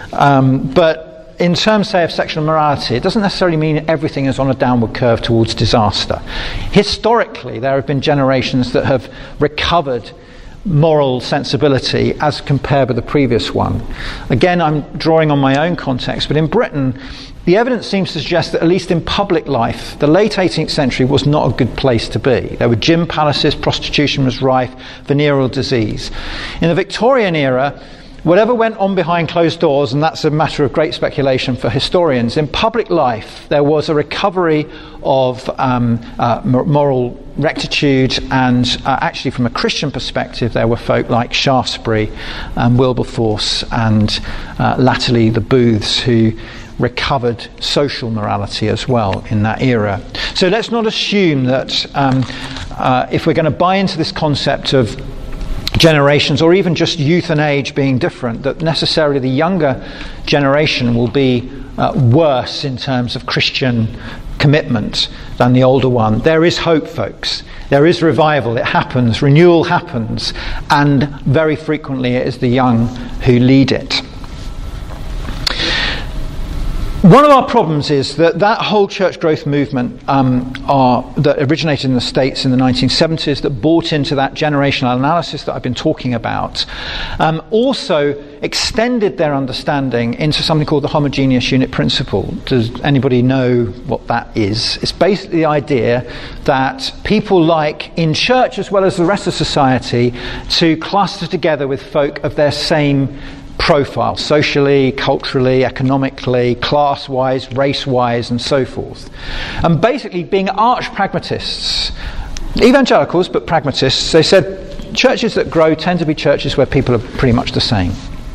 um, but in terms, say, of sexual morality, it doesn't necessarily mean everything is on a downward curve towards disaster. Historically, there have been generations that have recovered moral sensibility as compared with the previous one. Again, I'm drawing on my own context, but in Britain, the evidence seems to suggest that at least in public life, the late eighteenth century was not a good place to be. There were gin palaces, prostitution was rife, venereal disease. In the Victorian era, whatever went on behind closed doors, and that's a matter of great speculation for historians, in public life there was a recovery of um, uh, moral rectitude, and uh, actually from a Christian perspective there were folk like Shaftesbury and Wilberforce and uh, latterly the Booths who recovered social morality as well in that era. So let's not assume that um, uh, if we're going to buy into this concept of generations, or even just youth and age being different, that necessarily the younger generation will be uh, worse in terms of Christian commitment than the older one. There is hope, folks. There is revival. It happens. Renewal happens. And very frequently it is the young who lead it. One of our problems is that that whole church growth movement um, are, that originated in the States in the nineteen seventies, that bought into that generational analysis that I've been talking about, um, also extended their understanding into something called the homogeneous unit principle. Does anybody know what that is? It's basically the idea that people like, in church as well as the rest of society, to cluster together with folk of their same profile, socially, culturally, economically, class-wise, race-wise, and so forth. And basically being arch pragmatists, evangelicals but pragmatists, they said churches that grow tend to be churches where people are pretty much the same.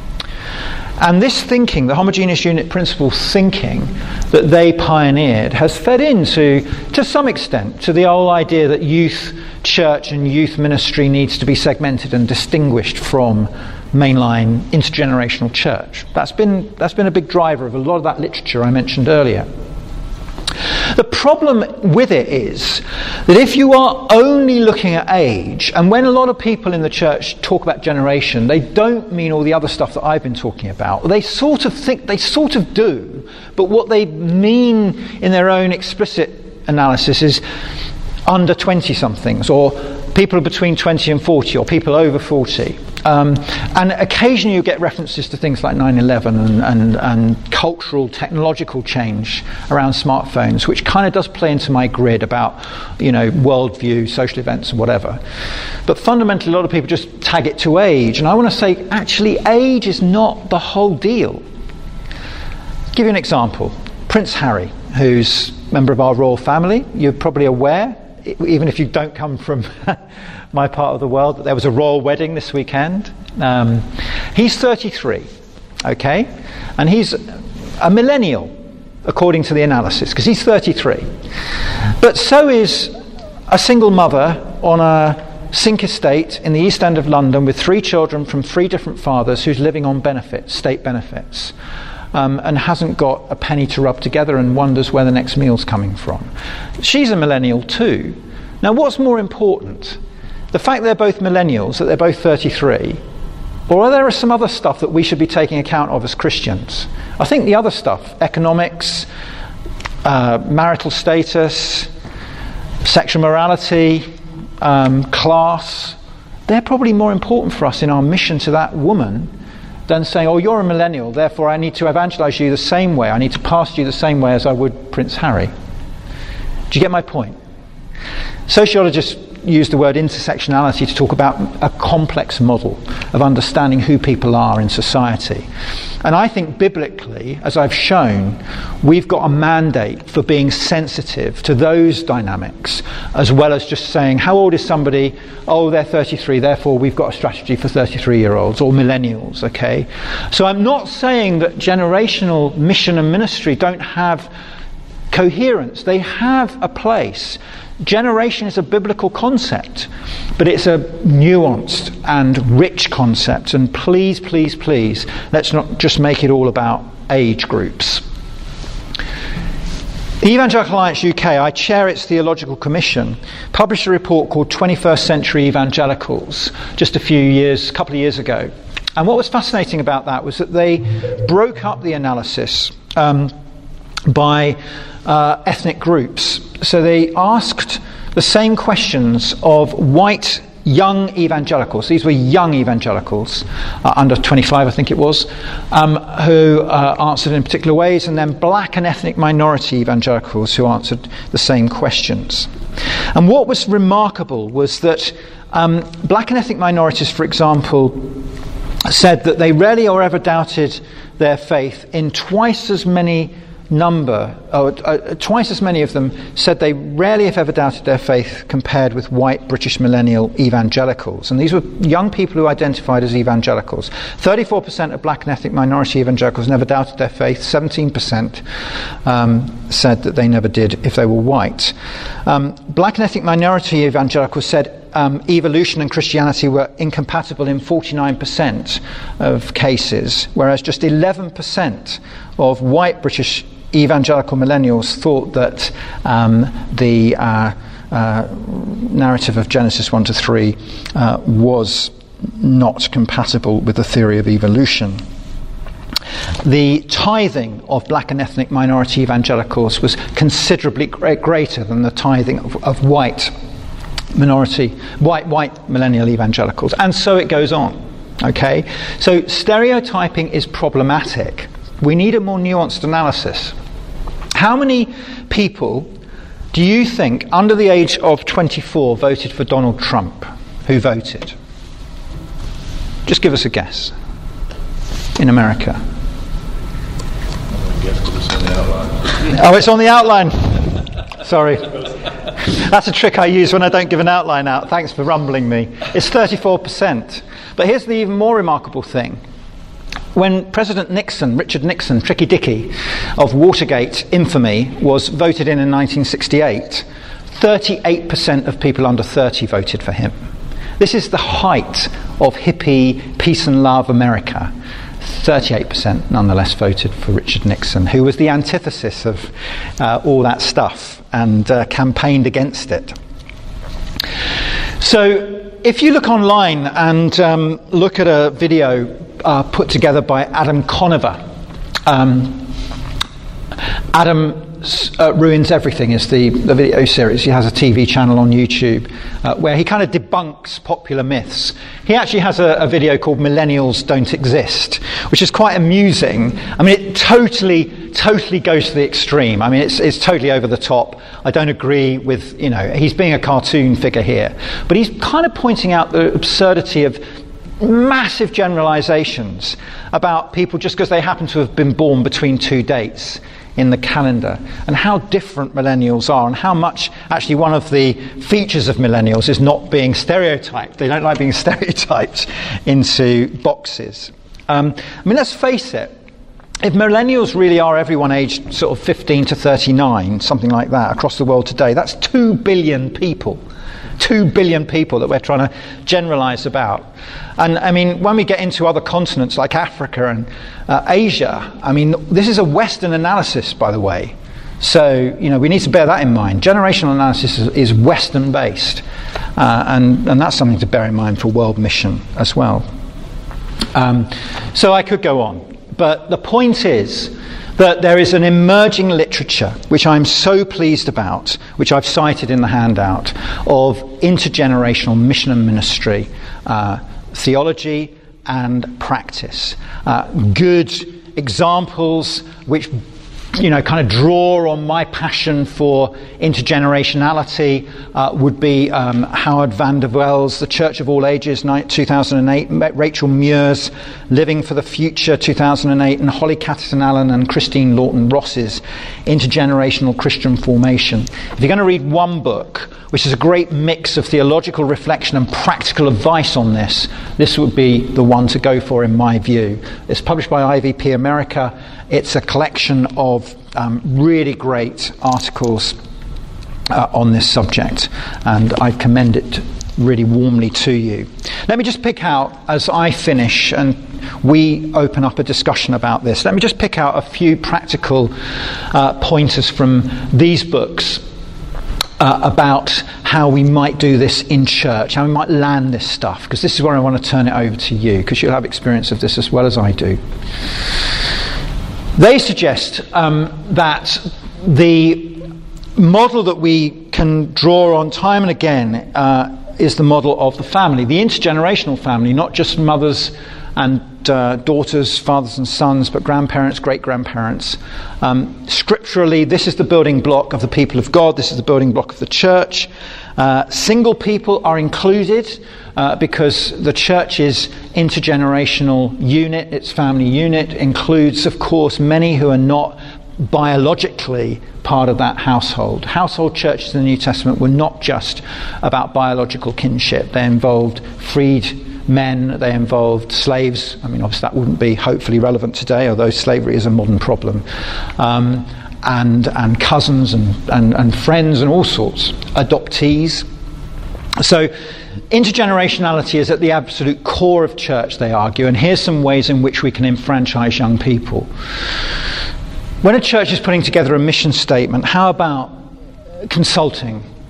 And this thinking, the homogeneous unit principle thinking that they pioneered, has fed into, to some extent, to the whole idea that youth church and youth ministry needs to be segmented and distinguished from mainline intergenerational church. That's been that's been a big driver of a lot of that literature I mentioned earlier. The problem with it is that if you are only looking at age, and when a lot of people in the church talk about generation, they don't mean all the other stuff that I've been talking about. They sort of think, they sort of do, but what they mean in their own explicit analysis is under twenty-somethings, or people between twenty and forty, or people over forty. Um, and occasionally you get references to things like nine eleven and, and, and cultural, technological change around smartphones, which kind of does play into my grid about, you know, worldview, social events and whatever. But fundamentally, a lot of people just tag it to age. And I want to say, actually, age is not the whole deal. I'll give you an example. Prince Harry, who's a member of our royal family, you're probably aware, even if you don't come from my part of the world, that there was a royal wedding this weekend. Um, he's thirty-three, okay? And he's a millennial, according to the analysis, because he's thirty-three. But so is a single mother on a sink estate in the East End of London with three children from three different fathers who's living on benefits, state benefits. Um, and hasn't got a penny to rub together and wonders where the next meal's coming from. She's a millennial too. Now, what's more important? The fact they're both millennials, that they're both thirty-three, or are there some other stuff that we should be taking account of as Christians? I think the other stuff, economics, uh, marital status, sexual morality, um, class, they're probably more important for us in our mission to that woman than saying, oh, you're a millennial, therefore I need to evangelize you the same way, I need to pastor you the same way as I would Prince Harry. Do you get my point? Sociologists use the word intersectionality to talk about a complex model of understanding who people are in society. And I think biblically, as I've shown, we've got a mandate for being sensitive to those dynamics, as well as just saying, how old is somebody? Oh, they're thirty-three, therefore we've got a strategy for thirty-three-year-olds or millennials, okay? So I'm not saying that generational mission and ministry don't have coherence. They have a place. Generation is a biblical concept, but it's a nuanced and rich concept. And please, please, please, let's not just make it all about age groups. The Evangelical Alliance U K, I chair its Theological Commission, published a report called twenty-first Century Evangelicals just a few years, a couple of years ago. And what was fascinating about that was that they broke up the analysis um, by uh, ethnic groups. So they asked the same questions of white young evangelicals. These were young evangelicals, uh, under twenty-five I think it was, um, who uh, answered in particular ways, and then black and ethnic minority evangelicals who answered the same questions. And what was remarkable was that um, black and ethnic minorities, for example, said that they rarely or ever doubted their faith in twice as many number, oh, uh, twice as many of them said they rarely if ever doubted their faith compared with white British millennial evangelicals. And these were young people who identified as evangelicals. thirty-four percent of black and ethnic minority evangelicals never doubted their faith. seventeen percent um, said that they never did if they were white. Um, black and ethnic minority evangelicals said Um, evolution and Christianity were incompatible in forty-nine percent of cases, whereas just eleven percent of white British evangelical millennials thought that um, the uh, uh, narrative of Genesis one to three uh, was not compatible with the theory of evolution. the tithing of black and ethnic minority evangelicals was considerably greater than the tithing of, of white minority, white, white millennial evangelicals. And so it goes on. Okay? So stereotyping is problematic. We need a more nuanced analysis. How many people do you think under the age of twenty-four voted for Donald Trump? Who voted? Just give us a guess. In America. Oh, it's on the outline. Sorry. That's a trick I use when I don't give an outline out. Thanks for rumbling me. It's thirty-four percent. But here's the even more remarkable thing. When President Nixon, Richard Nixon, Tricky Dicky, of Watergate infamy, was voted in in nineteen sixty-eight, thirty-eight percent of people under thirty voted for him. This is the height of hippie, peace and love America. thirty-eight percent nonetheless voted for Richard Nixon, who was the antithesis of uh, all that stuff and uh, campaigned against it. So if you look online and um, look at a video uh, put together by Adam Conover, um, Adam Uh, Ruins Everything is the, the video series. He has a T V channel on YouTube uh, where he kind of debunks popular myths. He actually has a, a video called Millennials Don't Exist, which is quite amusing. I mean, it totally, totally goes to the extreme. I mean, it's, it's totally over the top. I don't agree with, you know, he's being a cartoon figure here. But he's kind of pointing out the absurdity of massive generalizations about people just because they happen to have been born between two dates in the calendar, and how different millennials are, and how much actually one of the features of millennials is not being stereotyped. They don't like being stereotyped into boxes. Um, I mean, let's face it, if millennials really are everyone aged sort of fifteen to thirty-nine, something like that, across the world today, that's two billion people. Two billion people that we're trying to generalize about. And I mean, when we get into other continents like Africa and uh, Asia, I mean, this is a Western analysis, by the way. So, you know, we need to bear that in mind. Generational analysis is, is Western based. Uh, and, and that's something to bear in mind for World Mission as well. Um, so I could go on. But the point is that there is an emerging literature, which I'm so pleased about, which I've cited in the handout, of intergenerational mission and ministry, uh, theology and practice. Uh, good examples which, you know, kind of draw on my passion for intergenerationality uh, would be um, Howard van der Wells, The Church of All Ages, two thousand eight, Rachel Muir's Living for the Future, two thousand eight, and Holly Catterton Allen and Christine Lawton Ross's Intergenerational Christian Formation. If you're going to read one book, which is a great mix of theological reflection and practical advice on this, this would be the one to go for in my view. It's published by I V P America. It's a collection of um, really great articles uh, on this subject, and I commend it really warmly to you. Let me just pick out, as I finish and we open up a discussion about this, let me just pick out a few practical uh, pointers from these books uh, about how we might do this in church, how we might land this stuff, because this is where I want to turn it over to you, because you'll have experience of this as well as I do. They suggest um, that the model that we can draw on time and again uh, is the model of the family, the intergenerational family, not just mothers and uh, daughters, fathers and sons, but grandparents, great-grandparents. Um, scripturally, this is the building block of the people of God. This is the building block of the church. Uh, single people are included uh, because the church's intergenerational unit, its family unit, includes, of course, many who are not biologically part of that household. Household churches in the New Testament were not just about biological kinship. They involved freed men, they involved slaves. I mean, obviously that wouldn't be hopefully relevant today, although slavery is a modern problem. Um, and and cousins and, and, and friends and all sorts. Adoptees. So intergenerationality is at the absolute core of church, they argue, and here's some ways in which we can enfranchise young people. When a church is putting together a mission statement, how about consulting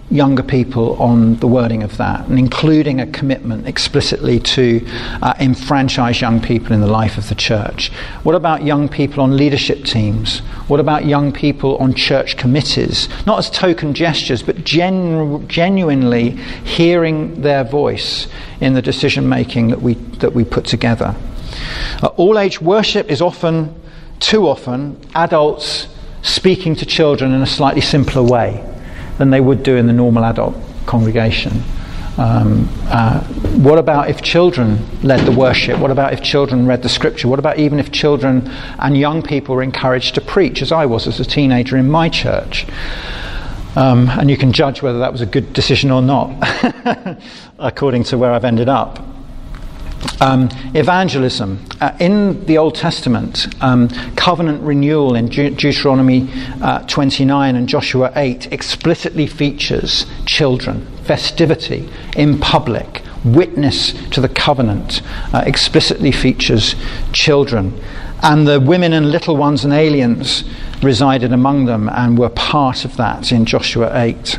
younger people on the wording of that, and including a commitment explicitly to uh, enfranchise young people in the life of the church? What about young people on leadership teams? What about young people on church committees? Not as token gestures, but genu- genuinely hearing their voice in the decision making that we that we put together. Uh, all age worship is often, too often, adults speaking to children in a slightly simpler way than they would do in the normal adult congregation. Um, uh, what about if children led the worship? What about if children read the scripture? What about even if children and young people were encouraged to preach, as I was as a teenager in my church? Um, and you can judge whether that was a good decision or not, according to where I've ended up. Um, evangelism. Uh, in the Old Testament, um, covenant renewal in De- Deuteronomy uh, twenty-nine and Joshua eight explicitly features children, festivity in public, witness to the covenant, uh, explicitly features children. And the women and little ones and aliens resided among them and were part of that in Joshua eight.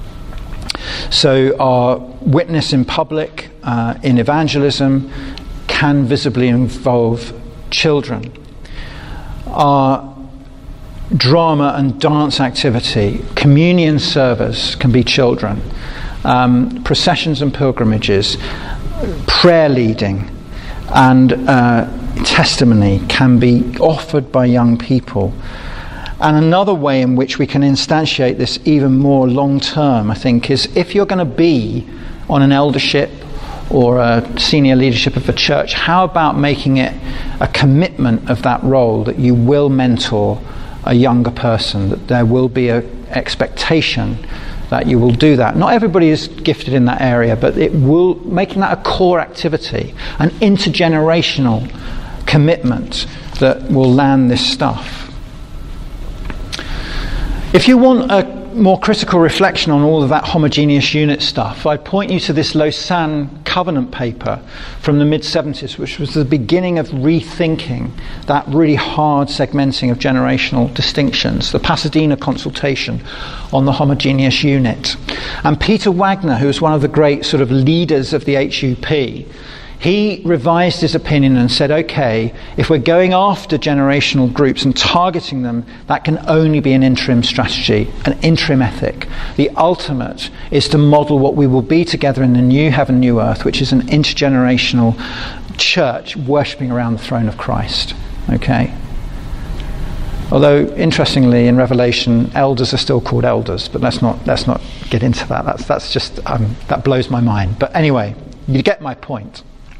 So our witness in public, uh, in evangelism, can visibly involve children. Our drama and dance activity, communion service can be children. Um, processions and pilgrimages, prayer leading, and uh, testimony can be offered by young people. And another way in which we can instantiate this even more long term, I think, is if you're going to be on an eldership or a senior leadership of a church, how about making it a commitment of that role that you will mentor a younger person, that there will be an expectation that you will do that. Not everybody is gifted in that area, but it will, making that a core activity, an intergenerational commitment that will land this stuff. If you want a more critical reflection on all of that homogeneous unit stuff, I'd point you to this Lausanne Covenant paper from the mid seventies, which was the beginning of rethinking that really hard segmenting of generational distinctions, the Pasadena consultation on the homogeneous unit. And Peter Wagner, who was one of the great sort of leaders of the H U P, he revised his opinion and said, okay, if we're going after generational groups and targeting them, that can only be an interim strategy, an interim ethic. The ultimate is to model what we will be together in the new heaven, new earth, which is an intergenerational church worshipping around the throne of Christ. Okay? Although, interestingly, in Revelation, elders are still called elders, but let's not let's not get into that. That's that's just um, that blows my mind. But anyway, you get my point.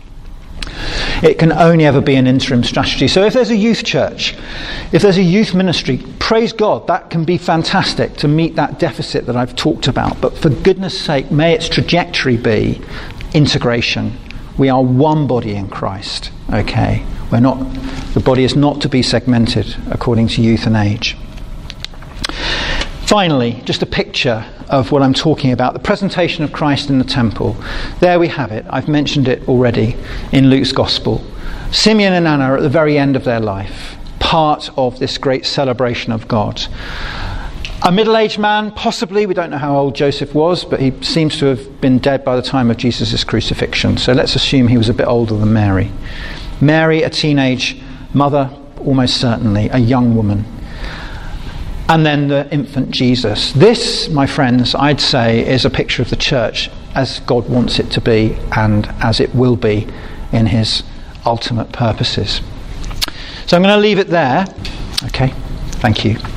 It can only ever be an interim strategy. So if there's a youth church, if there's a youth ministry, praise God, that can be fantastic to meet that deficit that I've talked about. But for goodness sake, may its trajectory be integration. We are one body in Christ. Okay, we're not. The body is not to be segmented according to youth and age. Finally, just a picture of what I'm talking about, the presentation of Christ in the temple. There we have it. I've mentioned it already in Luke's Gospel. Simeon and Anna are at the very end of their life, part of this great celebration of God. A middle-aged man, possibly, we don't know how old Joseph was, but he seems to have been dead by the time of Jesus' crucifixion, so let's assume he was a bit older than Mary. Mary, a teenage mother, almost certainly, a young woman. And then the infant Jesus. This, my friends, I'd say is a picture of the church as God wants it to be and as it will be in his ultimate purposes. So I'm going to leave it there. Okay, thank you.